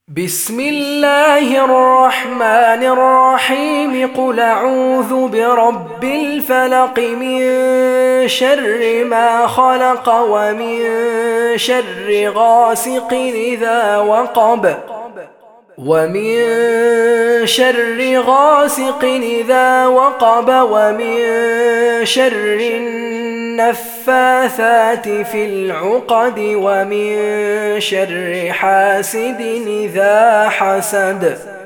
بسم الله الرحمن الرحيم. قل أعوذ برب الفلق من شر ما خلق ومن شر غاسق إذا وقب ومن شر النفاثات في العقد ومن شر حاسد إذا حسد.